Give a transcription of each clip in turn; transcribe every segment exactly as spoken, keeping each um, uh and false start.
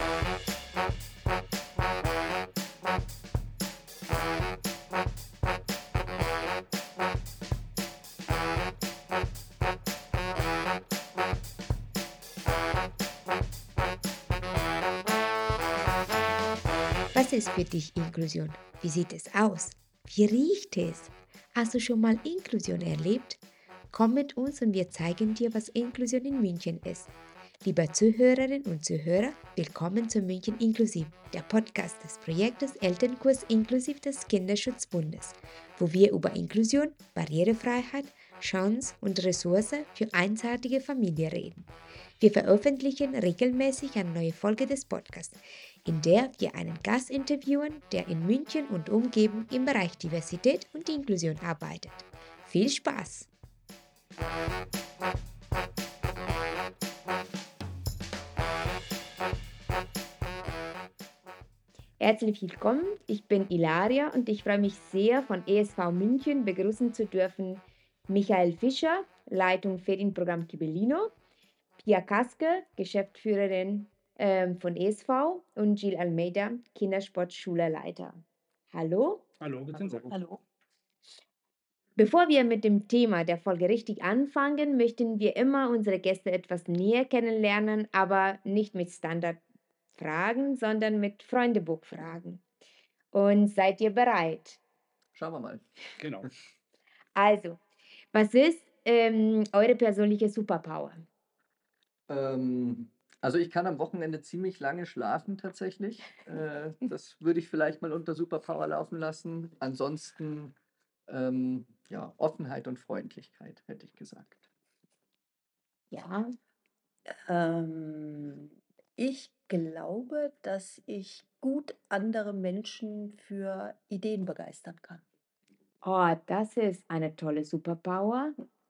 Was ist für dich Inklusion? Wie sieht es aus? Wie riecht es? Hast du schon mal Inklusion erlebt? Komm mit uns und wir zeigen dir, was Inklusion in München ist. Liebe Zuhörerinnen und Zuhörer, willkommen zu München Inklusiv, der Podcast des Projektes Elternkurs inklusiv des Kinderschutzbundes, wo wir über Inklusion, Barrierefreiheit, Chance und Ressource für einseitige Familien reden. Wir veröffentlichen regelmäßig eine neue Folge des Podcasts, in der wir einen Gast interviewen, der in München und Umgebung im Bereich Diversität und Inklusion arbeitet. Viel Spaß! Herzlich willkommen, ich bin Ilaria und ich freue mich sehr, von E S V München begrüßen zu dürfen Michael Fischer, Leitung Ferienprogramm Kibellino, Pia Kaske, Geschäftsführerin ähm, von E S V und Gilles Almeida, Kindersportschulleiter. Hallo. Hallo, guten Tag. Hallo. Bevor wir mit dem Thema der Folge richtig anfangen, möchten wir immer unsere Gäste etwas näher kennenlernen, aber nicht mit Standardfragen, sondern mit Freundebuchfragen. Und seid ihr bereit? Schauen wir mal. Genau. Also, was ist ähm, eure persönliche Superpower? Ähm, also ich kann am Wochenende ziemlich lange schlafen tatsächlich. Äh, das würde ich vielleicht mal unter Superpower laufen lassen. Ansonsten ähm, ja, Offenheit und Freundlichkeit, hätte ich gesagt. Ja, Ähm, ich glaube, dass ich gut andere Menschen für Ideen begeistern kann. oh, das ist eine tolle Superpower.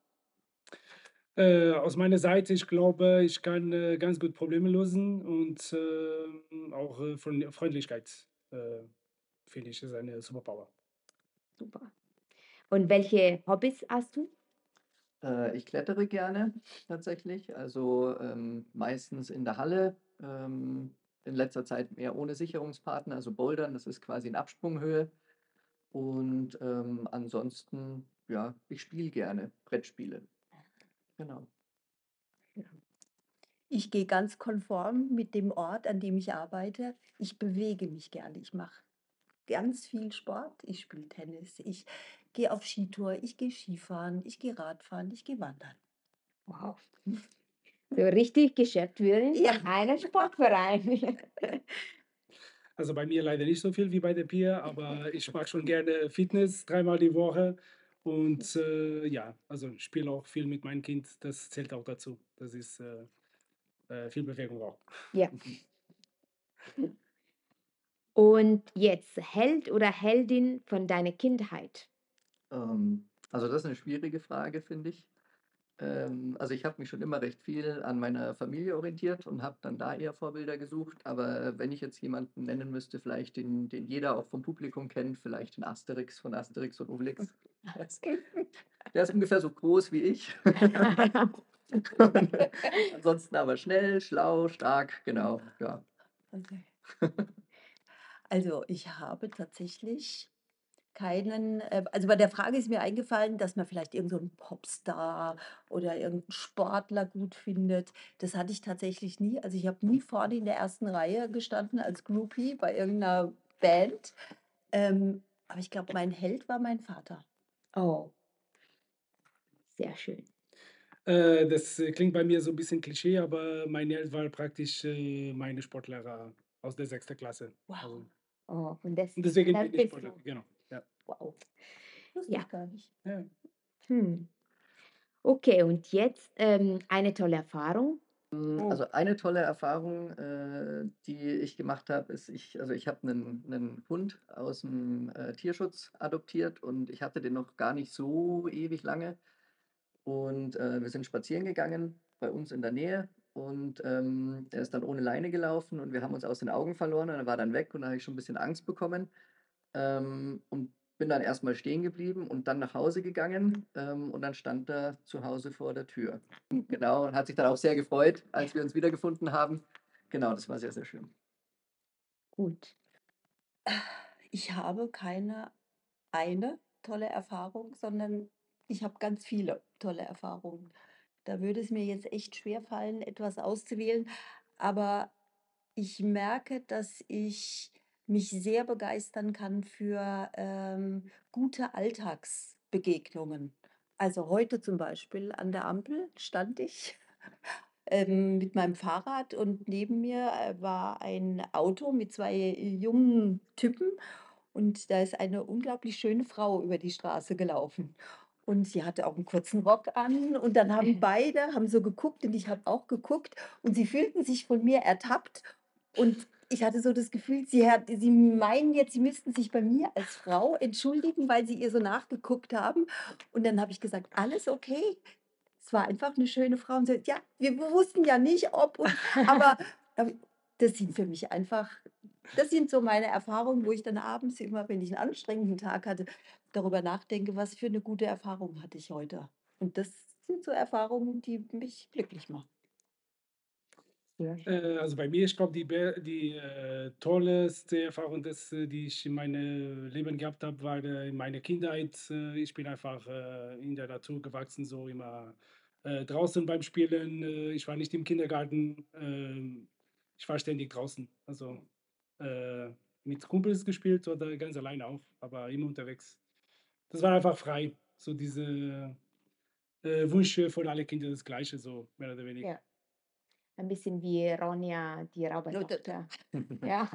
Äh, aus meiner Seite, ich glaube, ich kann äh, ganz gut Probleme lösen und äh, auch äh, Freund- Freundlichkeit, äh, finde ich, ist eine Superpower. Super. Und welche Hobbys hast du? Äh, ich klettere gerne tatsächlich, also ähm, meistens in der Halle. Ähm, in letzter Zeit mehr ohne Sicherungspartner, also Bouldern, das ist quasi in Absprunghöhe. Und ähm, ansonsten, ja, ich spiele gerne Brettspiele. Genau. Ich gehe ganz konform mit dem Ort, an dem ich arbeite. Ich bewege mich gerne. Ich mache ganz viel Sport. Ich spiele Tennis. Ich gehe auf Skitour. Ich gehe Skifahren. Ich gehe Radfahren. Ich gehe wandern. Wow. So richtig Geschäftsführerin Ja. von einem Sportverein. Also bei mir leider nicht so viel wie bei der Pia, aber ich mache schon gerne Fitness dreimal die Woche und äh, ja, also ich spiele auch viel mit meinem Kind, das zählt auch dazu. Das ist äh, äh, viel Bewegung auch. Ja. Und jetzt Held oder Heldin von deiner Kindheit? Ähm, also das ist eine schwierige Frage, finde ich. Ähm, also ich habe mich schon immer recht viel an meiner Familie orientiert und habe dann da eher Vorbilder gesucht. Aber wenn ich jetzt jemanden nennen müsste, vielleicht den, den jeder auch vom Publikum kennt, vielleicht den Asterix von Asterix und Obelix. Der ist, der ist ungefähr so groß wie ich. Und ansonsten aber schnell, schlau, stark, genau. Ja. Okay. Also ich habe tatsächlich keinen, äh, also bei der Frage ist mir eingefallen, dass man vielleicht irgend so 'n Popstar oder irgendeinen Sportler gut findet. Das hatte ich tatsächlich nie. Also ich habe nie vorne in der ersten Reihe gestanden als Groupie bei irgendeiner Band. Ähm, aber ich glaube, mein Held war mein Vater. Oh, sehr schön. Äh, das äh, klingt bei mir so ein bisschen Klischee, aber mein Held war praktisch äh, meine Sportlehrer aus der sechsten Klasse. Wow, Also, Oh, und das, und deswegen das bin ich bist Sportler, du. genau. Ja. Wow. wusste Ja. ich gar nicht. Ja. Hm. Okay, und jetzt ähm, eine tolle Erfahrung. Oh, Also eine tolle Erfahrung, äh, die ich gemacht habe, ist, ich, also ich habe einen, einen Hund aus dem äh, Tierschutz adoptiert und ich hatte den noch gar nicht so ewig lange. Und äh, wir sind spazieren gegangen bei uns in der Nähe und ähm, er ist dann ohne Leine gelaufen und wir haben uns aus den Augen verloren und er war dann weg und da habe ich schon ein bisschen Angst bekommen. Ähm, und bin dann erstmal stehen geblieben und dann nach Hause gegangen ähm, und dann stand er zu Hause vor der Tür. Genau, und hat sich dann auch sehr gefreut, als wir uns wiedergefunden haben. Genau, das war sehr, sehr schön. Gut. Ich habe keine eine tolle Erfahrung, sondern ich habe ganz viele tolle Erfahrungen. Da würde es mir jetzt echt schwerfallen, etwas auszuwählen, aber ich merke, dass ich mich sehr begeistern kann für, ähm, gute Alltagsbegegnungen. Also, heute zum Beispiel an der Ampel stand ich, ähm, mit meinem Fahrrad und neben mir, äh, war ein Auto mit zwei jungen Typen und da ist eine unglaublich schöne Frau über die Straße gelaufen. Und sie hatte auch einen kurzen Rock an und dann haben beide haben so geguckt und ich habe auch geguckt und sie fühlten sich von mir ertappt und ich hatte so das Gefühl, sie hat sie meinen jetzt, sie müssten sich bei mir als Frau entschuldigen, weil sie ihr so nachgeguckt haben. Und dann habe ich gesagt: „Alles okay?“ Es war einfach eine schöne Frau und sie sagt: „Ja, wir wussten ja nicht, ob und“ aber aber das sind für mich einfach das sind so meine Erfahrungen, wo ich dann abends immer, wenn ich einen anstrengenden Tag hatte, darüber nachdenke: „Was für eine gute Erfahrung hatte ich heute?“ Und das sind so Erfahrungen, die mich glücklich machen. Sehr schön. Äh, also bei mir, ich glaube, die, be- die äh, tollste Erfahrung, das, äh, die ich in meinem Leben gehabt habe, war äh, in meiner Kindheit. Äh, ich bin einfach äh, in der Natur gewachsen, so immer äh, draußen beim Spielen. Äh, ich war nicht im Kindergarten. ähm, ich war ständig draußen. Also äh, mit Kumpels gespielt oder ganz alleine auch, aber immer unterwegs. Das war einfach frei. So diese äh, Wünsche von alle Kinder das Gleiche, so mehr oder weniger. Ja, ein bisschen wie Ronja, die Ja, da Raubertochter. Ja.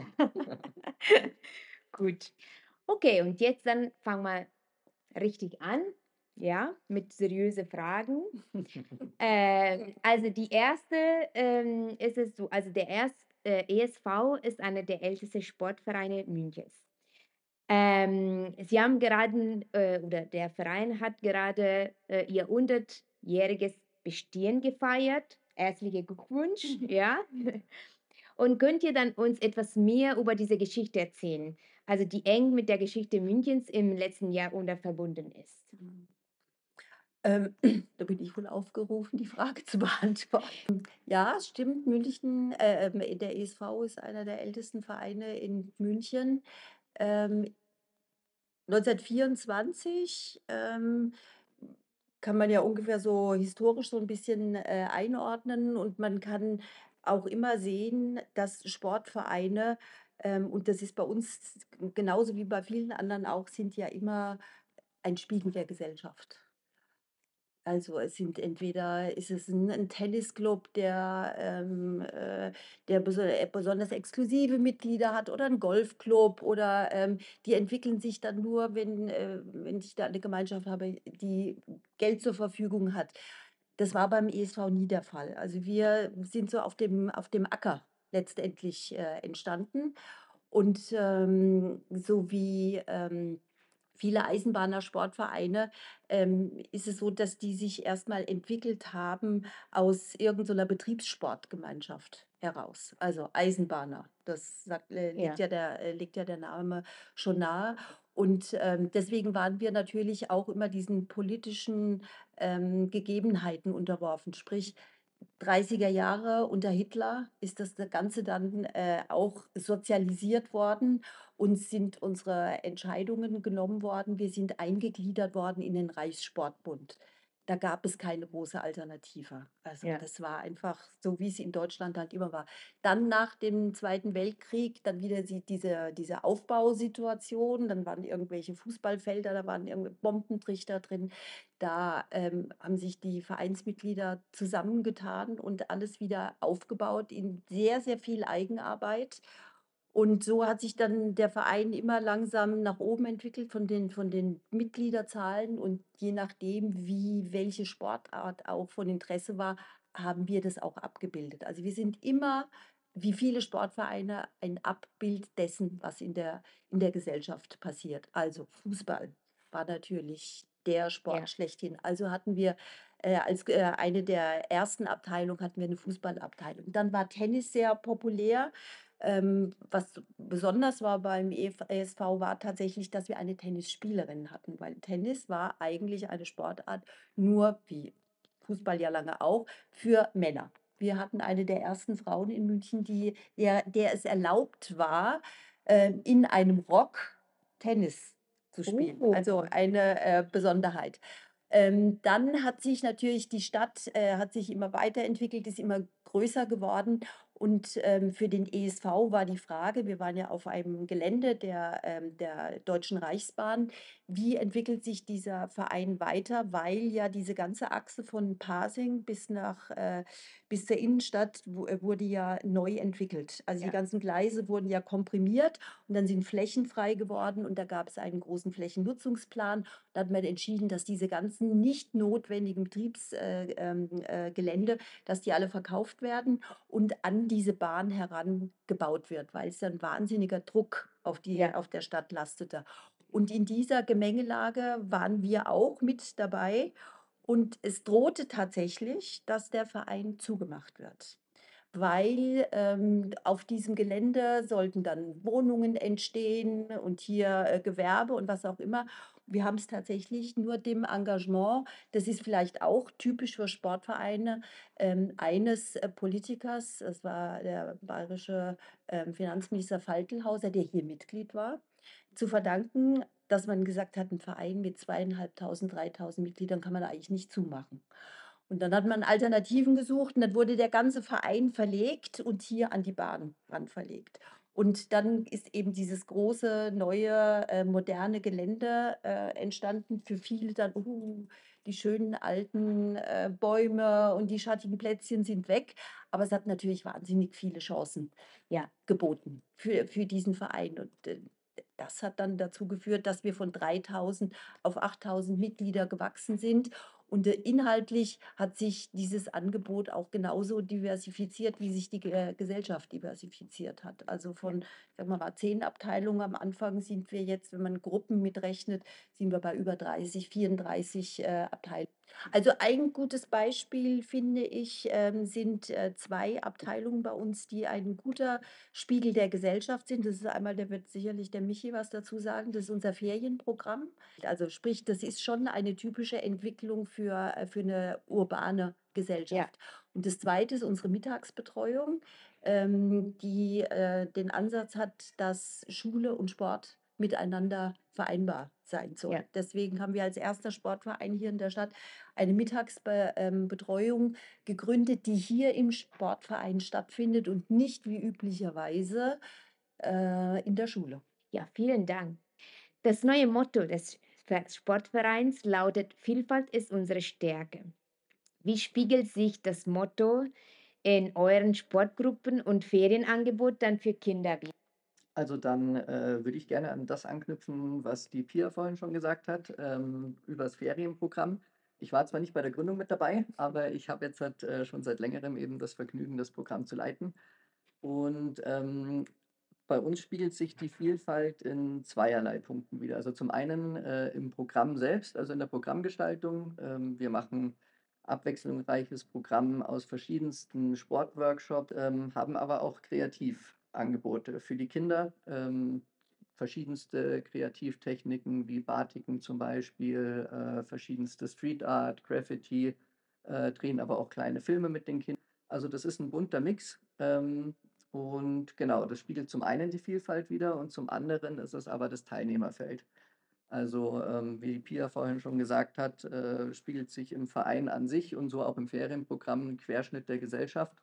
Gut. Okay, und jetzt dann fangen wir richtig an, ja, mit seriösen Fragen. Ähm, also die erste ähm, ist es so, also der erst, äh, E S V ist einer der ältesten Sportvereine Münchens. Ähm, sie haben gerade, äh, oder der Verein hat gerade äh, ihr hundertjähriges Bestehen gefeiert. Herzlichen Glückwunsch, ja. Und könnt ihr dann uns etwas mehr über diese Geschichte erzählen? Also die eng mit der Geschichte Münchens im letzten Jahrhundert verbunden ist. Ähm, da bin ich wohl aufgerufen, die Frage zu beantworten. Ja, es stimmt, München äh, ähm, der E S V ist einer der ältesten Vereine in München. Ähm, neunzehnhundertvierundzwanzig, ähm, kann man ja ungefähr so historisch so ein bisschen, äh, einordnen und man kann auch immer sehen, dass Sportvereine, ähm, und das ist bei uns genauso wie bei vielen anderen auch, sind ja immer ein Spiegel der Gesellschaft. Also, es sind entweder ist es 'n 'n Tennisclub, der, ähm, äh der beso äh, besonders exklusive Mitglieder hat oder ein Golfclub oder, ähm, die entwickeln sich dann nur, wenn äh, wenn ich da eine Gemeinschaft habe, die Geld zur Verfügung hat. Das war beim E S V nie der Fall. Also, wir sind so auf dem auf dem Acker letztendlich, äh, entstanden und, ähm, so wie, ähm, viele Eisenbahner-Sportvereine ähm, ist es so, dass die sich erstmal entwickelt haben aus irgend so 'ner Betriebssportgemeinschaft heraus. Also, Eisenbahner, das sagt äh, liegt Ja, ja der äh, liegt ja der Name schon nahe. Und, ähm, deswegen waren wir natürlich auch immer diesen politischen, ähm, Gegebenheiten unterworfen. Sprich, dreißiger Jahre unter Hitler ist das Ganze dann, äh, auch sozialisiert worden. Uns sind unsere Entscheidungen genommen worden. Wir sind eingegliedert worden in den Reichssportbund. Da gab es keine große Alternative. Also, ja, das war einfach so, wie es in Deutschland halt immer war. Dann nach dem Zweiten Weltkrieg dann wieder sie diese diese Aufbausituation, dann waren irgendwelche Fußballfelder, da waren irgendw Bombentrichter drin. Da, ähm, haben sich die Vereinsmitglieder zusammengetan und alles wieder aufgebaut in sehr, sehr viel Eigenarbeit. Und so hat sich dann der Verein immer langsam nach oben entwickelt von den von den Mitgliederzahlen und je nachdem, wie welche Sportart auch von Interesse war, haben wir das auch abgebildet. Also, wir sind immer, wie viele Sportvereine, ein Abbild dessen, was in der in der Gesellschaft passiert. Also, Fußball war natürlich der Sport ja. schlechthin. Also, hatten wir, äh, als, äh, eine der ersten Abteilungen hatten wir eine Fußballabteilung. Dann war Tennis sehr populär. Ähm, was besonders war beim E F E S V, war tatsächlich, dass wir eine Tennisspielerin hatten, weil Tennis war eigentlich eine Sportart nur, wie Fußball ja lange auch, für Männer. Wir hatten eine der ersten Frauen in München, die der der es erlaubt war, ähm, in einem Rock Tennis zu spielen. Also Oh, eine, äh, Besonderheit. Ähm, dann hat sich natürlich die Stadt, äh, hat sich immer weiterentwickelt, ist immer größer geworden und, ähm, für den E S V war die Frage, wir waren ja auf einem Gelände der, ähm, der Deutschen Reichsbahn, wie entwickelt sich dieser Verein weiter, weil ja diese ganze Achse von Pasing bis nach, äh, bis zur Innenstadt wu äh, wurde ja neu entwickelt. Also, die ja, ganzen Gleise wurden ja komprimiert und dann sind Flächen frei geworden und da gab es einen großen Flächennutzungsplan. Da hat man entschieden, dass diese ganzen nicht notwendigen Betriebsgelände, äh, ähm, äh, Gelände, dass die alle verkauft werden und an diese Bahn herangebaut wird, weil es dann wahnsinniger Druck auf die ja. auf der Stadt lastete. Und in dieser Gemengelage waren wir auch mit dabei und es drohte tatsächlich, dass der Verein zugemacht wird, weil, ähm, auf diesem Gelände sollten dann Wohnungen entstehen und hier, äh, Gewerbe und was auch immer. Wir haben es tatsächlich nur dem Engagement, das ist vielleicht auch typisch für Sportvereine, ähm, eines, äh, Politikers, das war der bayerische, ähm, Finanzminister Faltelhauser, der hier Mitglied war, zu verdanken, dass man gesagt hat, 'n Verein mit zweitausendfünfhundert, dreitausend Mitgliedern kann man eigentlich nicht zumachen. Und dann hat man Alternativen gesucht und dann wurde der ganze Verein verlegt und hier an die Bahn ran verlegt. Und dann ist eben dieses große, neue, äh, moderne Gelände, äh, entstanden. Für viele dann: „Uh, die schönen alten, äh, Bäume und die schattigen Plätzchen sind weg.“ Aber es hat natürlich wahnsinnig viele Chancen, ja, geboten für für diesen Verein. Und, äh, das hat dann dazu geführt, dass wir von dreitausend auf achttausend Mitglieder gewachsen sind. Und, äh, inhaltlich hat sich dieses Angebot auch genauso diversifiziert, wie sich die Ge Gesellschaft diversifiziert hat. Also Ja. von, sagen wir mal, zehn Abteilungen am Anfang sind wir jetzt, wenn man Gruppen mitrechnet, sind wir bei über dreißig, vierunddreißig, äh, Abteilungen. Also ein gutes Beispiel, finde ich, ähm, sind, äh, zwei Abteilungen bei uns, die ein guter Spiegel der Gesellschaft sind. Das ist einmal, da wird sicherlich der Michi was dazu sagen, das ist unser Ferienprogramm. Also sprich, das ist schon eine typische Entwicklung für, äh, für eine urbane Ja, Gesellschaft. Und das Zweite ist unsere Mittagsbetreuung, ähm, die äh, den Ansatz hat, dass Schule und Sport miteinander vereinbar sein ja. soll. Deswegen haben wir als erster Sportverein hier in der Stadt eine Mittagsbetreuung ähm, Betreuung gegründet, die hier im Sportverein stattfindet und nicht wie üblicherweise äh, in der Schule. Ja, vielen Dank. Das neue Motto des Ver- Sportvereins lautet: Vielfalt ist unsere Stärke. Wie spiegelt sich das Motto in euren Sportgruppen und Ferienangebot dann für Kinder wider? Also dann äh, würde ich gerne an das anknüpfen, was die Pia vorhin schon gesagt hat, ähm, über das Ferienprogramm. Ich war zwar nicht bei der Gründung mit dabei, aber ich habe jetzt halt, äh, schon seit längerem eben das Vergnügen, das Programm zu leiten. Und ähm, bei uns spiegelt sich die Vielfalt in zweierlei Punkten wieder. Also zum einen äh, im Programm selbst, also in der Programmgestaltung. Ähm, wir machen abwechslungsreiches Programm aus verschiedensten Sportworkshops, ähm, haben aber auch Kreativangebote für die Kinder. Ähm, verschiedenste Kreativtechniken wie Batiken zum Beispiel, äh, verschiedenste Street Art, Graffiti, äh, drehen aber auch kleine Filme mit den Kindern. Also das ist ein bunter Mix. Ähm, und genau, das spiegelt zum einen die Vielfalt wider und zum anderen ist es aber das Teilnehmerfeld. Also, ähm, wie Pia vorhin schon gesagt hat, äh, spiegelt sich im Verein an sich und so auch im Ferienprogramm ein Querschnitt der Gesellschaft.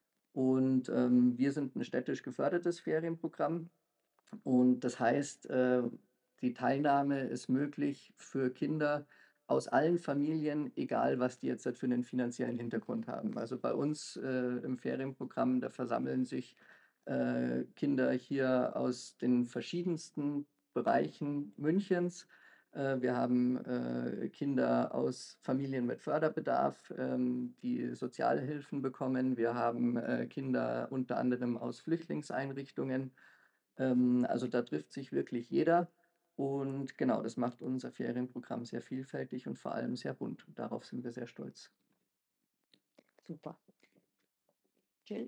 Und ähm, wir sind ein städtisch gefördertes Ferienprogramm. Und das heißt, äh, die Teilnahme ist möglich für Kinder aus allen Familien, egal was die jetzt halt für einen finanziellen Hintergrund haben. Also bei uns äh, im Ferienprogramm, da versammeln sich äh, Kinder hier aus den verschiedensten Bereichen Münchens. Äh, wir haben äh, Kinder aus Familien mit Förderbedarf, ähm, die Sozialhilfen bekommen. Wir haben äh, Kinder unter anderem aus Flüchtlingseinrichtungen. Ähm, also da trifft sich wirklich jeder. Und genau, das macht unser Ferienprogramm sehr vielfältig und vor allem sehr bunt. Und darauf sind wir sehr stolz. Super. Jill?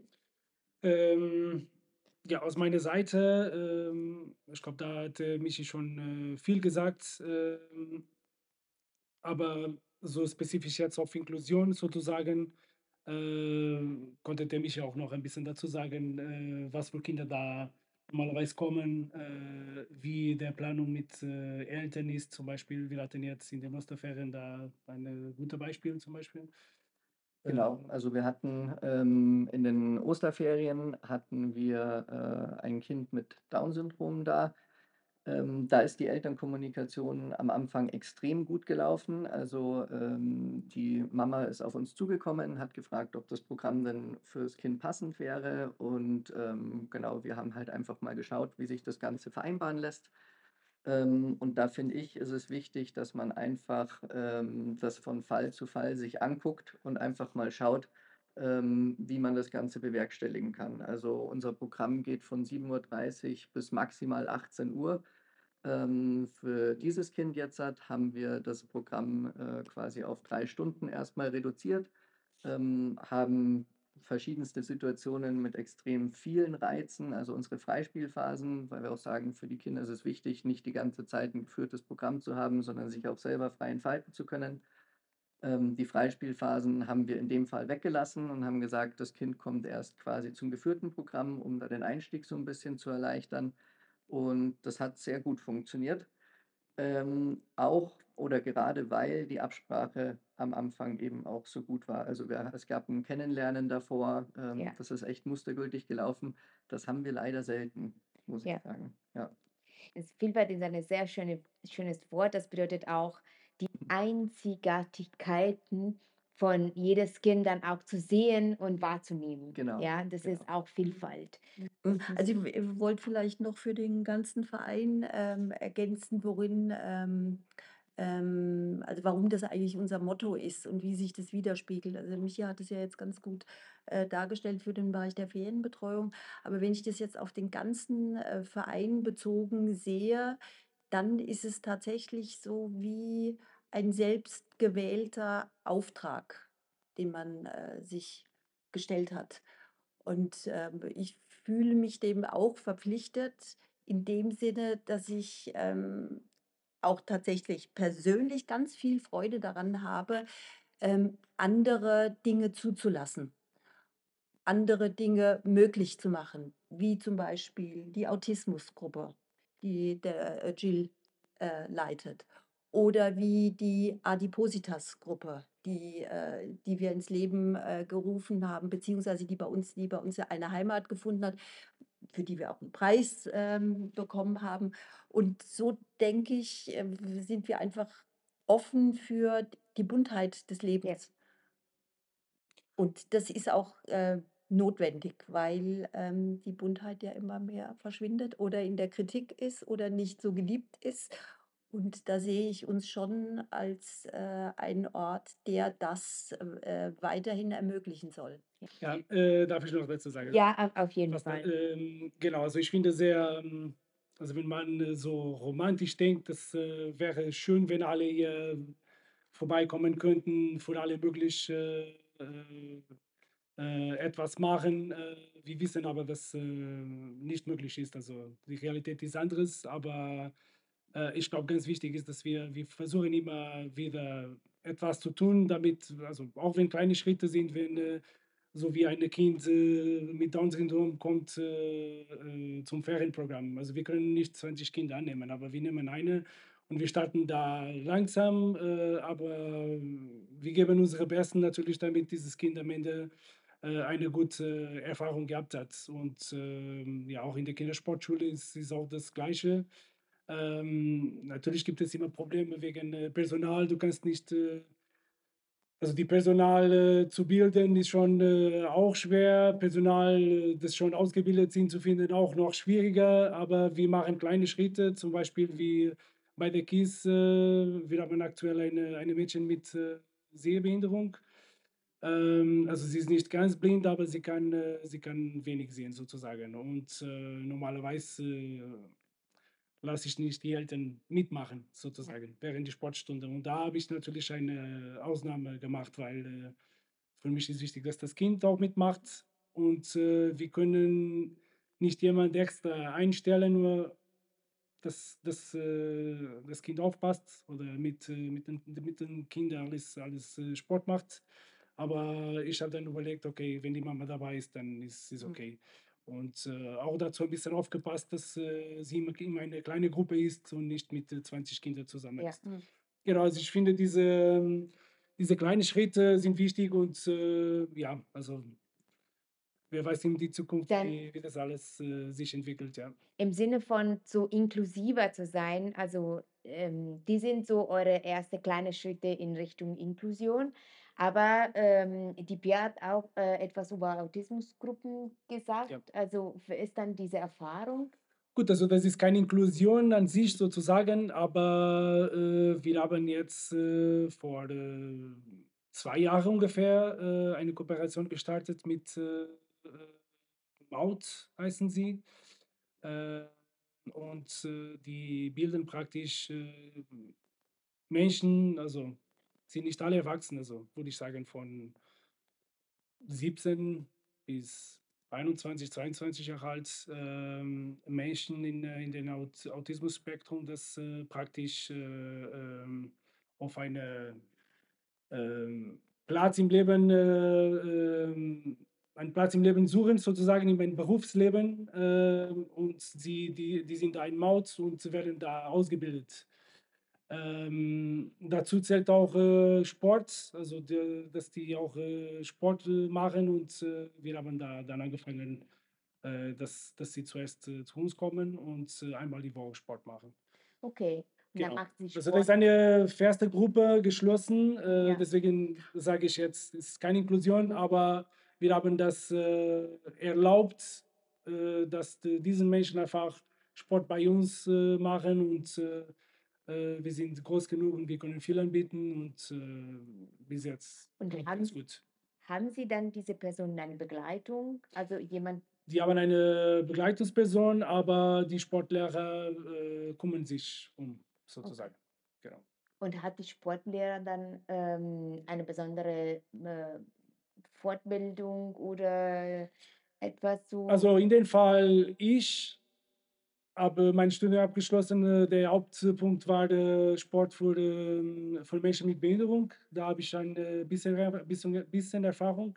Ähm, ja, aus meiner Seite, ähm, ich glaube, da hat äh, Michi schon äh, viel gesagt, ähm, aber so spezifisch jetzt auf Inklusion sozusagen. äh, konnte der mich auch noch ein bisschen dazu sagen, äh, was für Kinder da normalerweise kommen, äh, wie der Planung mit äh, Eltern ist. Zum Beispiel, wir hatten jetzt in den Osterferien da ein gutes Beispiel zum Beispiel. Genau, Ähm, also wir hatten ähm, in den Osterferien hatten wir äh, ein Kind mit Down-Syndrom da. Ähm, da ist die Elternkommunikation am Anfang extrem gut gelaufen. Also ähm, die Mama ist auf uns zugekommen, hat gefragt, ob das Programm denn fürs Kind passend wäre. Und ähm, genau, wir haben halt einfach mal geschaut, wie sich das Ganze vereinbaren lässt. Ähm, und da finde ich, ist es wichtig, dass man einfach ähm, das von Fall zu Fall sich anguckt und einfach mal schaut, ähm, wie man das Ganze bewerkstelligen kann. Also unser Programm geht von sieben Uhr dreißig bis maximal achtzehn Uhr. Ähm, für dieses Kind jetzt hat, haben wir das Programm äh, quasi auf drei Stunden erstmal reduziert, ähm, haben verschiedenste Situationen mit extrem vielen Reizen, also unsere Freispielphasen, weil wir auch sagen, für die Kinder ist es wichtig, nicht die ganze Zeit ein geführtes Programm zu haben, sondern sich auch selber frei entfalten zu können. Ähm, die Freispielphasen haben wir in dem Fall weggelassen und haben gesagt, das Kind kommt erst quasi zum geführten Programm, um da den Einstieg so ein bisschen zu erleichtern. Und das hat sehr gut funktioniert. Ähm, auch oder gerade weil die Absprache am Anfang eben auch so gut war. Also wir, es gab ein Kennenlernen davor, ähm, Ja, das ist echt mustergültig gelaufen. Das haben wir leider selten, muss ich ja. sagen. Ja, Es Vielfalt ist ein sehr schöne, schönes Wort. Das bedeutet auch, die Einzigartigkeiten von jedes Kind dann auch zu sehen und wahrzunehmen. genau, Ja, das ist genau. auch Vielfalt. Hm, Das ist, also, ich w wollte vielleicht noch für den ganzen Verein, ähm, ergänzen, worin, ähm ähm also, warum das eigentlich unser Motto ist und wie sich das widerspiegelt. Also, Micha hat es ja jetzt ganz gut, äh, dargestellt für den Bereich der Ferienbetreuung. Aber wenn ich das jetzt auf den ganzen, äh, Verein bezogen sehe, dann ist es tatsächlich so wie ein selbstgewählter Auftrag, den man, äh, sich gestellt hat. Und, ähm, ich fühle mich dem auch verpflichtet in dem Sinne, dass ich, ähm, auch tatsächlich persönlich ganz viel Freude daran habe, ähm, andere Dinge zuzulassen, andere Dinge möglich zu machen, wie zum Beispiel die Autismusgruppe, die der äh, Jill äh, leitet, oder wie die Adipositas-Gruppe, die, äh, die wir ins Leben äh, gerufen haben, beziehungsweise die bei uns, die bei uns ja eine Heimat gefunden hat, für die wir auch einen Preis ähm, bekommen haben. Und so denke ich, äh, sind wir einfach offen für die Buntheit des ja. Lebens. Und das ist auch, äh, notwendig, weil, ähm, die Buntheit ja immer mehr verschwindet oder in der Kritik ist oder nicht so geliebt ist. Und da sehe ich uns schon als, äh, einen Ort, der das, äh, weiterhin ermöglichen soll. ja, äh, darf ich noch dazu sagen? Ja, auf, auf jeden Was da, Fall. ähm, genau, also ich finde sehr, ähm, also wenn man äh, so romantisch denkt, das äh, wäre schön, wenn alle hier vorbeikommen könnten, für alle möglich äh, äh, äh, etwas machen. Äh, wir wissen aber, dass äh, nicht möglich ist. Also die Realität ist anderes, aber äh, ich glaube, ganz wichtig ist, dass wir, wir versuchen immer wieder etwas zu tun, damit, also auch wenn kleine Schritte sind, wenn äh, so wie ein Kind äh, mit Down-Syndrom kommt äh, äh, zum Ferienprogramm. Also wir können nicht zwanzig Kinder annehmen, aber wir nehmen eine und wir starten da langsam, äh, aber wir geben unsere Besten natürlich, damit dieses Kind am Ende äh, eine gute Erfahrung gehabt hat. Und ähm, ja, auch in der Kindersportschule ist, ist auch das Gleiche. Ähm, natürlich gibt es immer Probleme wegen äh, Personal. Du kannst nicht, äh, also die Personal äh, zu bilden ist schon äh, auch schwer. Personal, äh, das schon ausgebildet sind, zu finden, auch noch schwieriger. Aber wir machen kleine Schritte, zum Beispiel wie bei der K I S. Äh, wir haben aktuell eine, eine Mädchen mit äh, Sehbehinderung. Ähm, also sie ist nicht ganz blind, aber sie kann, äh, sie kann wenig sehen sozusagen. Und äh, normalerweise äh, lasse ich nicht die Eltern mitmachen, Ja, sozusagen, während der Sportstunde. Und da habe ich natürlich eine Ausnahme gemacht, weil äh, für mich ist wichtig, dass das Kind auch mitmacht. Und äh, wir können nicht jemand extra einstellen, nur dass, dass äh, das Kind aufpasst oder mit, äh, mit, den, mit den Kindern alles, alles äh, Sport macht. Aber ich habe dann überlegt, okay, wenn die Mama dabei ist, dann ist es Mhm. okay. Und äh, auch dazu ein bisschen aufgepasst, dass äh, sie immer immer eine kleine Gruppe ist und nicht mit äh, zwanzig Kindern zusammen Ja. ist. Mhm. Genau, also ich finde, diese, ähm, diese kleinen Schritte sind wichtig und äh, ja, also wer weiß in die Zukunft, Dann wie, wie das alles äh, sich entwickelt, ja. im Sinne von so inklusiver zu sein, also ähm, die sind so eure erste kleine Schritte in Richtung Inklusion. Aber ähm, die Pia hat auch äh, etwas über Autismusgruppen Ja. gesagt. Also w- ist dann diese Erfahrung? Gut, also das ist keine Inklusion an sich sozusagen, aber äh, wir haben jetzt äh, vor äh, zwei Jahren ungefähr äh, eine Kooperation gestartet mit äh, äh, Maut, heißen sie. Äh, und äh, die bilden praktisch äh, Menschen, also sind nicht alle erwachsen, also würde ich sagen von siebzehn bis einundzwanzig, zweiundzwanzig Jahre alt ähm, Menschen in, äh, in den Aut Autismus-Spektrum, das äh, praktisch äh, ähm, auf eine ähm, Platz im Leben, äh, ähm, einen Platz im Leben suchen, sozusagen in meinem Berufsleben. Äh, und sie, die, die sind da in Maut und werden da ausgebildet. Ähm, dazu zählt auch äh, Sport, also der, dass die auch äh, Sport äh, machen und äh, wir haben da dann angefangen, äh, dass, dass sie zuerst äh, zu uns kommen und äh, einmal die Woche Sport machen. Okay. Und dann Genau. macht sie Also das ist Sport. eine feste Gruppe geschlossen, äh, Ja. deswegen sage ich jetzt, es ist keine Inklusion, aber wir haben das äh, erlaubt, äh, dass die, diesen Menschen einfach Sport bei uns äh, machen und äh, äh, wir sind groß genug und wir können viel anbieten und äh, bis jetzt Und klappt haben, ganz gut. haben Sie dann diese Person eine Begleitung? Also jemand, Die haben eine Begleitungsperson, aber die Sportlehrer äh, kümmern sich um, okay. sozusagen. Genau. Und hat die Sportlehrer dann ähm, eine besondere äh, Fortbildung oder etwas so? Also in dem Fall ich habe mein Studium abgeschlossen. äh, Der Hauptpunkt war der Sport für, ähm, für Menschen mit Behinderung. Da habe ich ein äh, bisschen, Er- bisschen, bisschen Erfahrung.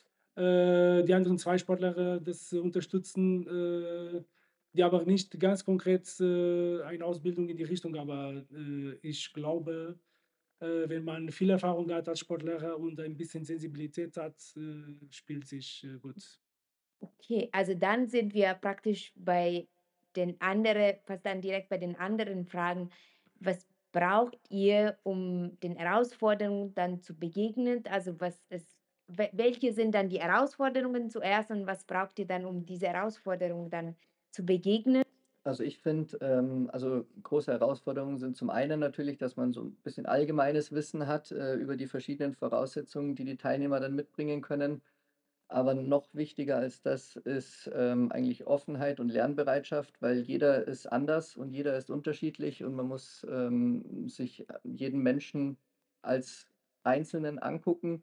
Äh, Die anderen zwei Sportler äh, das äh, unterstützen, äh, die aber nicht ganz konkret äh, eine Ausbildung in die Richtung. Aber äh, ich glaube, äh, wenn man viel Erfahrung hat als Sportlehrer und ein bisschen Sensibilität hat, äh, spielt sich äh, gut. Okay, also dann sind wir praktisch bei den anderen, fast dann direkt bei den anderen Fragen. Was braucht ihr, um den Herausforderungen dann zu begegnen? Also was ist, wel- welche sind dann die Herausforderungen zuerst und was braucht ihr dann, um diese Herausforderungen dann zu begegnen? Also ich finde, ähm, also große Herausforderungen sind zum einen natürlich, dass man so ein bisschen allgemeines Wissen hat äh, über die verschiedenen Voraussetzungen, die die Teilnehmer dann mitbringen können. Aber noch wichtiger als das ist ähm, eigentlich Offenheit und Lernbereitschaft, weil jeder ist anders und jeder ist unterschiedlich und man muss ähm, sich jeden Menschen als Einzelnen angucken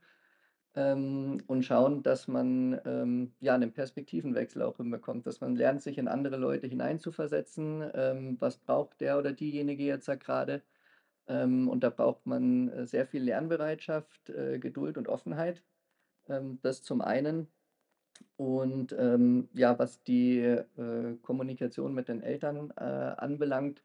ähm, und schauen, dass man ähm, ja einen Perspektivenwechsel auch hinbekommt, dass man lernt, sich in andere Leute hineinzuversetzen. Ähm, was braucht der oder diejenige jetzt da gerade? Ähm, und da braucht man äh, sehr viel Lernbereitschaft, äh, Geduld und Offenheit. Ähm, das zum einen. Und ähm, ja, was die äh, Kommunikation mit den Eltern äh, anbelangt,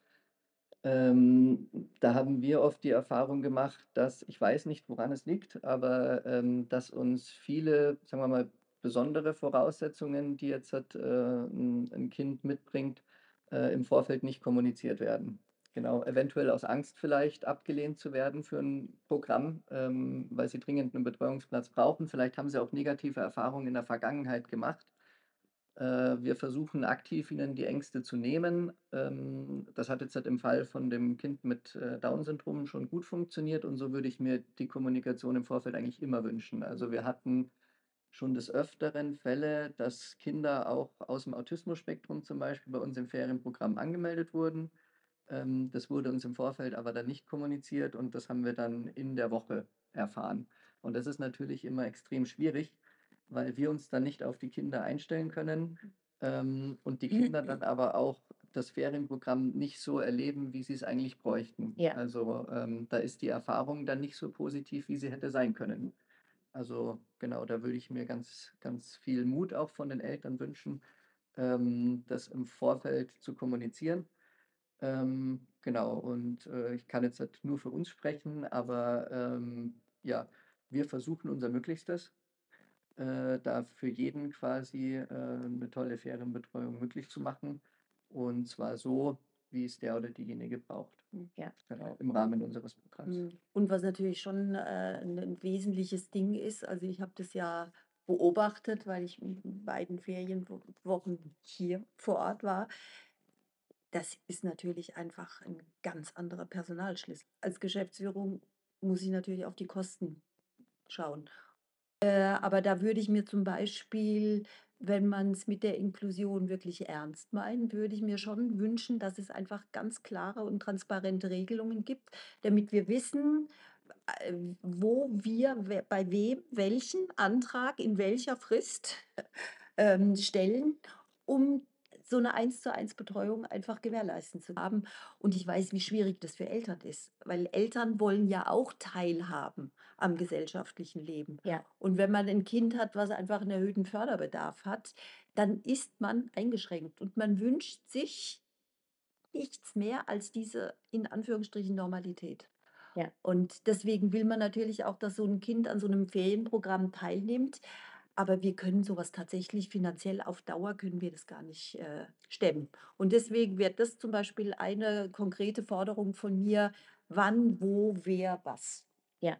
ähm, da haben wir oft die Erfahrung gemacht, dass ich weiß nicht, woran es liegt, aber ähm, dass uns viele, sagen wir mal, besondere Voraussetzungen, die jetzt halt, äh, ein, ein Kind mitbringt, äh, im Vorfeld nicht kommuniziert werden. Genau, eventuell aus Angst vielleicht abgelehnt zu werden für ein Programm, ähm, weil sie dringend einen Betreuungsplatz brauchen. Vielleicht haben sie auch negative Erfahrungen in der Vergangenheit gemacht. Äh, wir versuchen aktiv ihnen die Ängste zu nehmen. Ähm, das hat jetzt halt im Fall von dem Kind mit äh, Down-Syndrom schon gut funktioniert und so würde ich mir die Kommunikation im Vorfeld eigentlich immer wünschen. Also wir hatten schon des Öfteren Fälle, dass Kinder auch aus dem Autismus-Spektrum zum Beispiel bei uns im Ferienprogramm angemeldet wurden. Ähm, das wurde uns im Vorfeld aber dann nicht kommuniziert und das haben wir dann in der Woche erfahren. Und das ist natürlich immer extrem schwierig, weil wir uns dann nicht auf die Kinder einstellen können ähm, und die Kinder dann aber auch das Ferienprogramm nicht so erleben, wie sie es eigentlich bräuchten. Ja, Also ähm, da ist die Erfahrung dann nicht so positiv, wie sie hätte sein können. Also genau, da würde ich mir ganz, ganz viel Mut auch von den Eltern wünschen, ähm, das im Vorfeld zu kommunizieren. Ähm, genau, und äh, ich kann jetzt halt nur für uns sprechen, aber ähm, ja, wir versuchen unser Möglichstes, äh, da für jeden quasi äh, eine tolle Ferienbetreuung möglich zu machen. Und zwar so, wie es der oder diejenige braucht. Ja. Genau, im Rahmen unseres Programms. Mm. Und was natürlich schon äh, ein, ein wesentliches Ding ist, also ich habe das ja beobachtet, weil ich in beiden Ferienwochen hier vor Ort war. Das ist natürlich einfach ein ganz anderer Personalschlüssel. Als Geschäftsführung muss ich natürlich auf die Kosten schauen. Äh, aber da würde ich mir zum Beispiel, wenn man es mit der Inklusion wirklich ernst meint, würde ich mir schon wünschen, dass es einfach ganz klare und transparente Regelungen gibt, damit wir wissen, äh, wo wir we bei wem welchen Antrag in welcher Frist ähm, stellen, um so eine Eins-zu-eins-Betreuung einfach gewährleisten zu haben. Und ich weiß, wie schwierig das für Eltern ist, weil Eltern wollen ja auch teilhaben am gesellschaftlichen Leben. Ja, Und wenn man ein Kind hat, was einfach einen erhöhten Förderbedarf hat, dann ist man eingeschränkt und man wünscht sich nichts mehr als diese in Anführungsstrichen Normalität. ja. Und deswegen will man natürlich auch, dass so ein Kind an so einem Ferienprogramm teilnimmt. Aber wir können sowas tatsächlich finanziell auf Dauer können wir das gar nicht äh, stemmen. Und deswegen wird das zum Beispiel eine konkrete Forderung von mir, wann, wo, wer, was. Ja,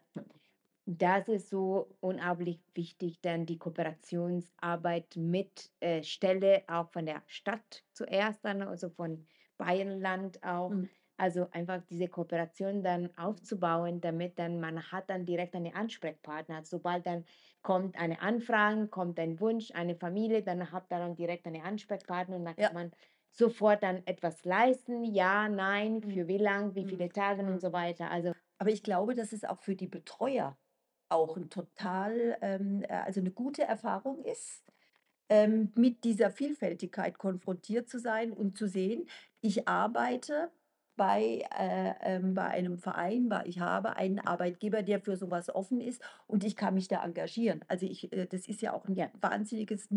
das ist so unglaublich wichtig, dann die Kooperationsarbeit mit äh, Stelle, auch von der Stadt zuerst, dann also von Bayernland auch. Mhm. Also einfach diese Kooperation dann aufzubauen, damit dann man hat dann direkt einen Ansprechpartner. Sobald dann kommt eine Anfrage, kommt ein Wunsch, eine Familie, dann hat er dann direkt einen Ansprechpartner und dann Ja. kann man sofort dann etwas leisten. Ja, nein, Mhm. für wie lang, wie Mhm. viele Tage und Mhm. so weiter. Also Aber ich glaube, dass es auch für die Betreuer auch ein total, ähm, äh, also eine gute Erfahrung ist, ähm, mit dieser Vielfältigkeit konfrontiert zu sein und zu sehen, ich arbeite bei, äh, ähm, bei einem Verein, bei, ich habe einen Arbeitgeber, der für sowas offen ist und ich kann mich da engagieren. Also ich, äh, das ist ja auch ein ja. wahnsinniges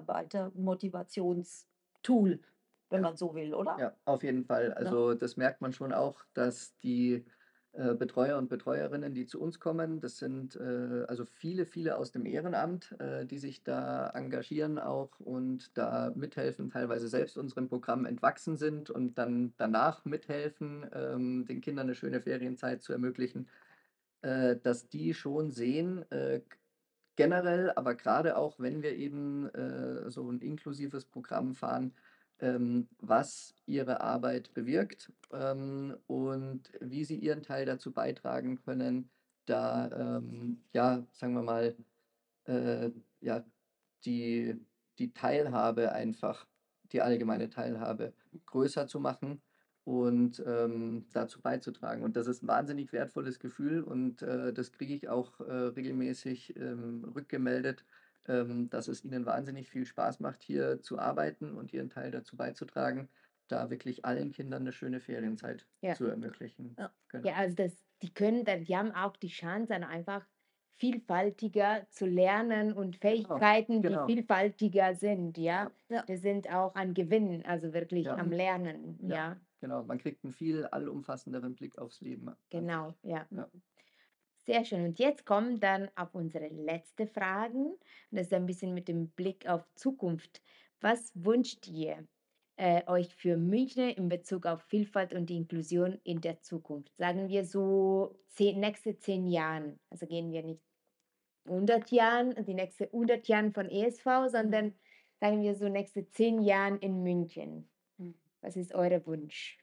Mitarbeitermotivationstool, wenn Ja. man so will, oder? Ja, auf jeden Fall. Ne? Also das merkt man schon auch, dass die äh, Betreuer und Betreuerinnen, die zu uns kommen, das sind äh, also viele, viele aus dem Ehrenamt, äh, die sich da engagieren auch und da mithelfen, teilweise selbst unserem Programm entwachsen sind und dann danach mithelfen, ähm, den Kindern eine schöne Ferienzeit zu ermöglichen, äh, dass die schon sehen, äh, generell, aber gerade auch, wenn wir eben äh, so ein inklusives Programm fahren, ähm, was ihre Arbeit bewirkt ähm, und wie sie ihren Teil dazu beitragen können, da, ähm, ja, sagen wir mal, äh, ja, die, die Teilhabe einfach, die allgemeine Teilhabe größer zu machen und ähm, dazu beizutragen. Und das ist ein wahnsinnig wertvolles Gefühl und äh, das kriege ich auch äh, regelmäßig ähm, rückgemeldet, ähm, dass es ihnen wahnsinnig viel Spaß macht, hier zu arbeiten und ihren Teil dazu beizutragen, da wirklich allen Kindern eine schöne Ferienzeit Ja. zu ermöglichen. Ja. Genau. Ja, also das, die können dann, die haben auch die Chance, dann einfach vielfältiger zu lernen und Fähigkeiten, die genau. vielfältiger sind, ja. Ja. Die sind auch an Gewinn, also wirklich Ja. am Lernen, Ja. ja. Genau, man kriegt einen viel allumfassenderen Blick aufs Leben. Genau, ja. Ja. Sehr schön. Und jetzt kommen dann auf unsere letzte Fragen. Und das ist ein bisschen mit dem Blick auf Zukunft. Was wünscht ihr äh, euch für München in Bezug auf Vielfalt und Inklusion in der Zukunft? Sagen wir so zehn, nächste zehn Jahren. Also gehen wir nicht hundert Jahren, die nächste hundert Jahren von E S V, sondern sagen wir so nächste zehn Jahren in München. Mhm. Was ist euer Wunsch?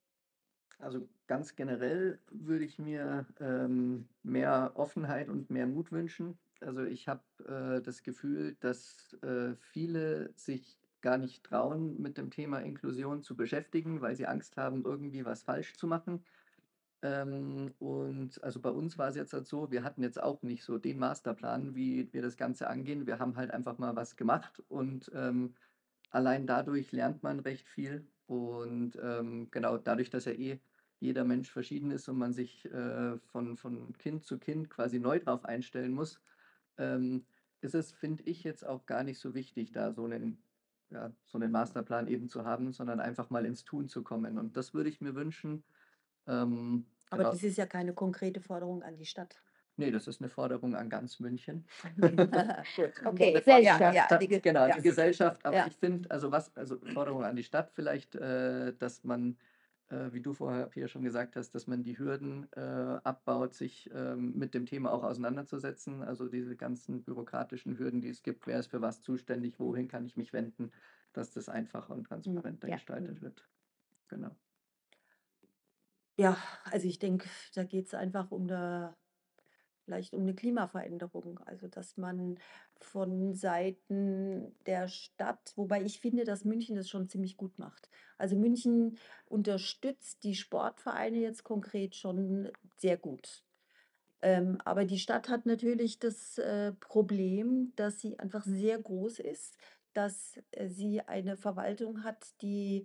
Also ganz generell würde ich mir ähm, mehr Offenheit und mehr Mut wünschen. Also ich habe äh, das Gefühl, dass äh, viele sich gar nicht trauen, mit dem Thema Inklusion zu beschäftigen, weil sie Angst haben, irgendwie was falsch zu machen. Ähm, und also bei uns war es jetzt halt so, wir hatten jetzt auch nicht so den Masterplan, wie wir das Ganze angehen. Wir haben halt einfach mal was gemacht und ähm, allein dadurch lernt man recht viel. Und ähm, genau dadurch, dass ja eh jeder Mensch verschieden ist und man sich äh, von, von Kind zu Kind quasi neu drauf einstellen muss, ähm, ist es, finde ich, jetzt auch gar nicht so wichtig, da so einen, ja, so einen Masterplan eben zu haben, sondern einfach mal ins Tun zu kommen. Und das würde ich mir wünschen. Ähm, Aber genau. das ist ja keine konkrete Forderung an die Stadt. Nee, das ist eine Forderung an ganz München. Gut. Okay, Eine sehr Forderung schön. an Ja, Stadt, die Ge genau, ja. die Gesellschaft. Aber Ja. ich finde, also was, also Forderung an die Stadt vielleicht, äh, dass man, äh, wie du vorher, Pia, schon gesagt hast, dass man die Hürden äh, abbaut, sich ähm, mit dem Thema auch auseinanderzusetzen. Also diese ganzen bürokratischen Hürden, die es gibt, wer ist für was zuständig, wohin kann ich mich wenden, dass das einfacher und transparenter Ja. gestaltet wird. Genau. Ja, also ich denke, da geht es einfach um 'ne vielleicht um eine Klimaveränderung. Also, dass man von Seiten der Stadt, wobei ich finde, dass München das schon ziemlich gut macht. Also, München unterstützt die Sportvereine jetzt konkret schon sehr gut. Ähm, aber die Stadt hat natürlich das, äh, Problem, dass sie einfach sehr groß ist, dass, äh, sie eine Verwaltung hat, die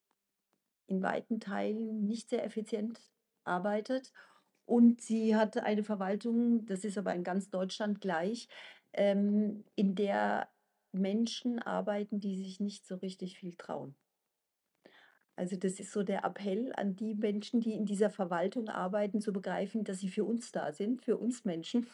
in weiten Teilen nicht sehr effizient arbeitet. Und sie hat eine Verwaltung, das ist aber in ganz Deutschland gleich, ähm, in der Menschen arbeiten, die sich nicht so richtig viel trauen. Also das ist so der Appell an die Menschen, die in dieser Verwaltung arbeiten, zu begreifen, dass sie für uns da sind, für uns Menschen.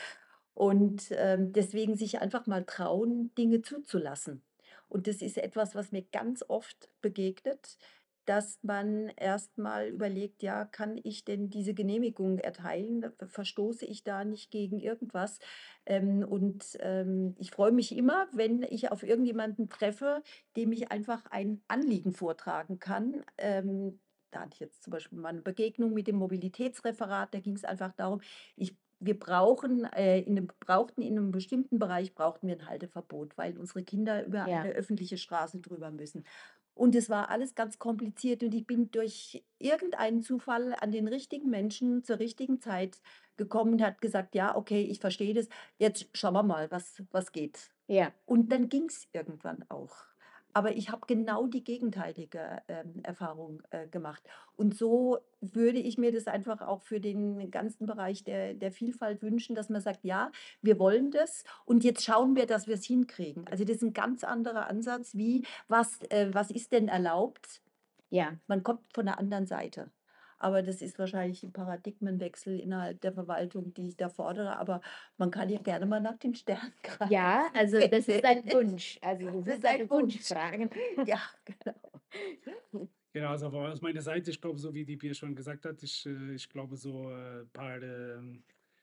Und ähm, deswegen sich einfach mal trauen, Dinge zuzulassen. Und das ist etwas, was mir ganz oft begegnet, dass man erst mal überlegt, ja, kann ich denn diese Genehmigung erteilen? Ver- Verstoße ich da nicht gegen irgendwas? Ähm, und ähm, ich freue mich immer, wenn ich auf irgendjemanden treffe, dem ich einfach ein Anliegen vortragen kann. Ähm, da hatte ich jetzt zum Beispiel mal eine Begegnung mit dem Mobilitätsreferat. Da ging es einfach darum, ich wir brauchen, äh, in 'nem brauchten in einem bestimmten Bereich brauchten wir ein Halteverbot, weil unsere Kinder über Ja. eine öffentliche Straße drüber müssen. Und es war alles ganz kompliziert und ich bin durch irgendeinen Zufall an den richtigen Menschen zur richtigen Zeit gekommen und hat gesagt: „Ja, okay, ich verstehe das. Jetzt schauen wir mal, was was geht.“ Ja. Und dann ging es irgendwann auch. Aber ich habe genau die gegenteilige, ähm, Erfahrung, äh, gemacht. Und so würde ich mir das einfach auch für den ganzen Bereich der der Vielfalt wünschen, dass man sagt: „Ja, wir wollen das und jetzt schauen wir, dass wir es hinkriegen.“ Also, das ist ein ganz anderer Ansatz wie: „Was äh, was ist denn erlaubt?“ Ja. Man kommt von der anderen Seite. Aber das ist wahrscheinlich ein Paradigmenwechsel innerhalb der Verwaltung, die ich da fordere, aber man kann ja gerne mal nach den Sternen greifen. Ja, also das ist ein Wunsch. Also das Das ist ist ein eine Wunsch. Wunschfrage. Ja, genau. Genau, also aber aus meiner Seite, ich glaube, so wie die Pia schon gesagt hat, ich, äh, ich glaube, so ein paar ähm,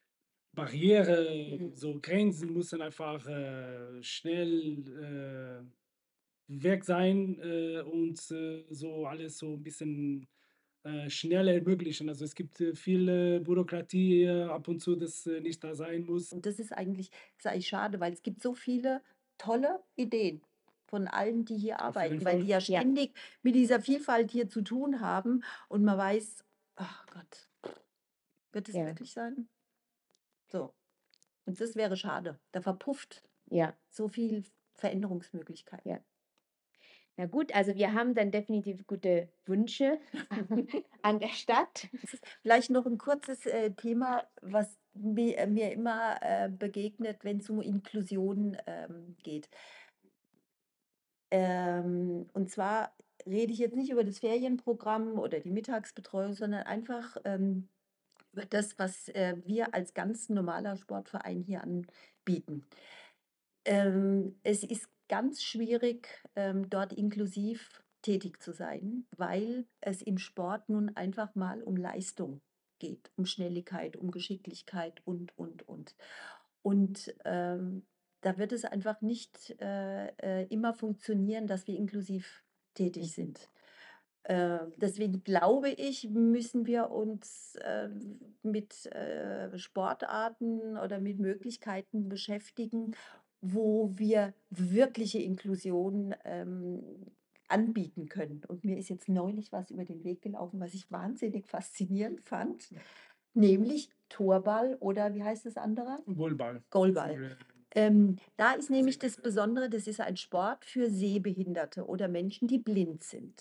Barriere, Mhm. so Grenzen müssen einfach äh, schnell äh, weg sein äh, und äh, so alles so ein bisschen äh, schneller ermöglichen. Also es gibt äh, viel Bürokratie äh, ab und zu, das äh, nicht da sein muss. Und das ist eigentlich ist eigentlich schade, weil es gibt so viele tolle Ideen von allen, die hier Auf jeden arbeiten, weil Fall. die ja Ja. ständig mit dieser Vielfalt hier zu tun haben und man weiß: „Ach Gott, wird es Ja. wirklich sein?“ So, und das wäre schade. Da verpufft Ja. so viel Veränderungsmöglichkeit. Ja. Na gut, also wir haben dann definitiv gute Wünsche an der Stadt. Vielleicht noch ein kurzes, äh, Thema, was mi äh, mir immer, äh, begegnet, wenn es um Inklusion, ähm, geht. Ähm, und zwar rede ich jetzt nicht über das Ferienprogramm oder die Mittagsbetreuung, sondern einfach, ähm, über das, was, äh, wir als ganz normaler Sportverein hier anbieten. Ähm, es ist ganz schwierig, ähm, dort inklusiv tätig zu sein, weil es im Sport nun einfach mal um Leistung geht, um Schnelligkeit, um Geschicklichkeit und, und, und. Und ähm, da wird es einfach nicht äh, äh, immer funktionieren, dass wir inklusiv tätig Mhm. sind. Äh, deswegen glaube ich, müssen wir uns ähm, mit äh, Sportarten oder mit Möglichkeiten beschäftigen, wo wir wirkliche Inklusion ähm, anbieten können. Und mir ist jetzt neulich was über den Weg gelaufen, was ich wahnsinnig faszinierend fand, nämlich Torball oder wie heißt das andere? Wohlball. Goalball. Für, äh, Ähm, da ist nämlich das Besondere, das ist ein Sport für Sehbehinderte oder Menschen, die blind sind. Ja.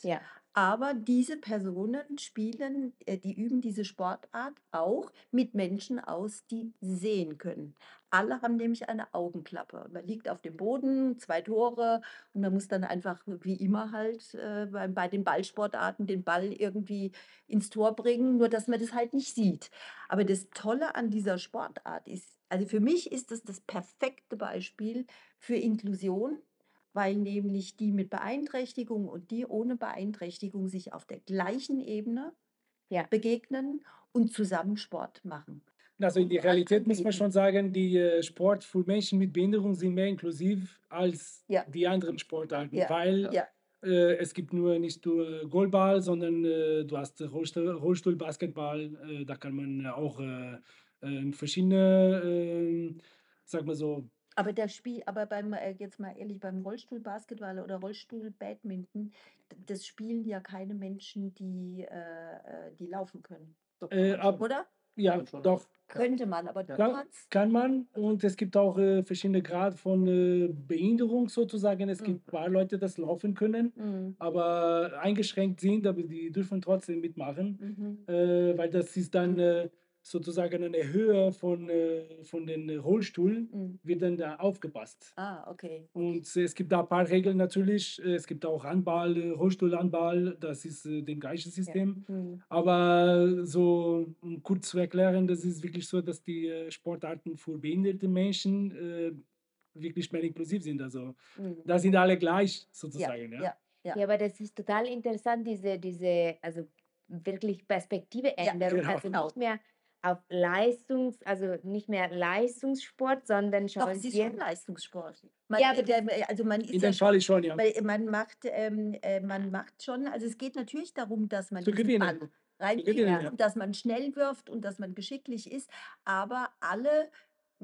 Aber diese Personen spielen, äh, die üben diese Sportart auch mit Menschen aus, die sehen können. Alle haben nämlich eine Augenklappe. Man liegt auf dem Boden, zwei Tore und man muss dann einfach wie immer halt äh, bei, bei den Ballsportarten den Ball irgendwie ins Tor bringen, nur dass man das halt nicht sieht. Aber das Tolle an dieser Sportart ist, also für mich ist das das perfekte Beispiel für Inklusion, weil nämlich die mit Beeinträchtigung und die ohne Beeinträchtigung sich auf der gleichen Ebene Ja. begegnen und zusammen Sport machen. Also in der Und Realität muss man anbieten. schon sagen, die äh, Sport für Menschen mit Behinderung sind mehr inklusiv als Ja. die anderen Sportarten, Ja. weil Ja. äh, es gibt nur nicht nur Goalball, sondern äh, du hast Rollstuhl, Rollstuhl Basketball, äh, da kann man auch äh, äh, verschiedene, äh, sag mal so, Aber der Spiel, aber beim, äh, jetzt mal ehrlich, beim Rollstuhl-Basketball oder Rollstuhl-Badminton, d- das spielen ja keine Menschen, die, äh, äh, die laufen können. Doch, äh, kann man ab, schon. Oder? ja, Kann man schon doch, auch. Ja. Könnte man, aber du Ja. kann, kannst. kann man, und es gibt auch äh, verschiedene Grad von äh, Behinderung sozusagen. Es Mm, gibt ein paar Leute, die das laufen können, mm, aber eingeschränkt sind, aber die dürfen trotzdem mitmachen, mhm, äh, weil das ist dann äh, sozusagen eine Höhe von, äh, von den Rollstuhl, mm. wird dann da aufgepasst. Ah, okay. Und äh, es gibt da ein paar Regeln natürlich. Äh, Es gibt auch Handball, äh, Rollstuhlhandball, das ist äh, das gleiche Ja. System. Mm, Aber so um kurz zu erklären, das ist wirklich so, dass die äh, Sportarten für behinderte Menschen äh, wirklich mehr inklusiv sind. Also mm. da sind alle gleich Ja, sozusagen. Ja. ja, ja, Ja, aber das ist total interessant, diese, diese, also wirklich ja, Perspektiveänderung. Genau. Also genau. nicht mehr auf Leistungs, also nicht mehr Leistungssport, sondern Doch, schauen es ist wir. schon Leistungssport. Man, Ja, äh, aber das, der, also man In ist ja dem Fall ist schon, ja. Weil man macht, ähm, äh, man macht schon, also es geht natürlich darum, dass man Zu diesen gewinnen. Ball Zu reinkriegt gewinnen, ja, ja. und dass man schnell wirft und dass man geschicklich ist, aber alle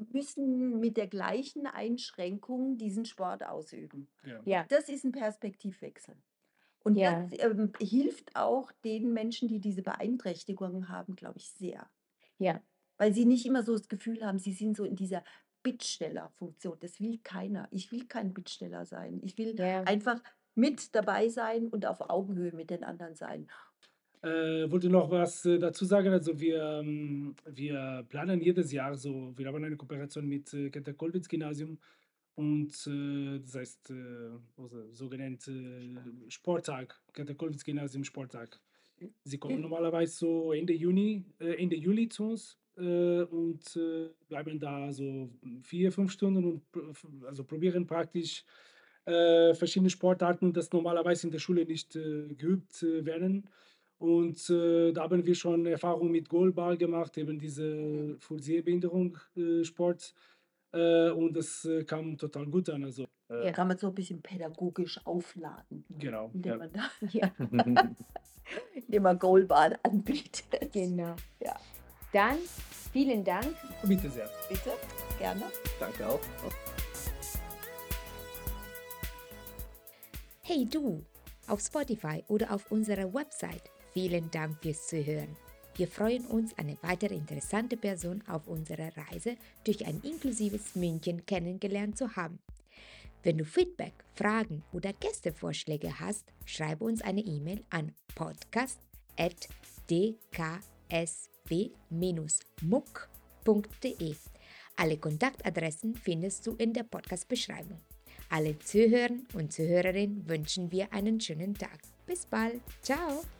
müssen mit der gleichen Einschränkung diesen Sport ausüben. Ja. Und ja, das ist ein Perspektivwechsel. Und ja, das ähm, hilft auch den Menschen, die diese Beeinträchtigungen haben, glaube ich, sehr. ja, Weil sie nicht immer so das Gefühl haben, sie sind so in dieser Bittstellerfunktion. Das will keiner. Ich will kein Bittsteller sein. Ich will ja, einfach mit dabei sein und auf Augenhöhe mit den anderen sein. Äh, wollte noch was äh, dazu sagen. Also wir, ähm, wir planen jedes Jahr so, wir haben eine Kooperation mit äh, Kenta-Kollwitz-Gymnasium und äh, das heißt äh, also sogenannte äh, Sporttag, Kenta-Kollwitz-Gymnasium Sporttag. Sie kommen normalerweise so Ende Juni, äh, Ende Juli zu uns äh, und äh, bleiben da so vier, fünf Stunden und pr- also probieren praktisch äh, verschiedene Sportarten, das normalerweise in der Schule nicht äh, geübt äh, werden. Und äh, da haben wir schon Erfahrung mit Goalball gemacht, eben diese für Sehbehinderung äh, Sport. Äh, und das äh, kam total gut an. Also, äh, ja, Kann man so ein bisschen pädagogisch aufladen, genau. indem Ja. man da, ja, indem man Goalball anbietet. genau. Ja, Dann vielen Dank. Bitte sehr. bitte, gerne. Danke auch. Hey du, auf Spotify oder auf unserer Website. Vielen Dank fürs Zuhören. Wir freuen uns, eine weitere interessante Person auf unserer Reise durch ein inklusives München kennengelernt zu haben. Wenn du Feedback, Fragen oder Gästevorschläge hast, schreibe uns eine E-Mail an podcast at d k s w dash muck punkt d e. Alle Kontaktadressen findest du in der Podcast-Beschreibung. Allen Zuhörern und Zuhörerinnen wünschen wir einen schönen Tag. Bis bald. Ciao.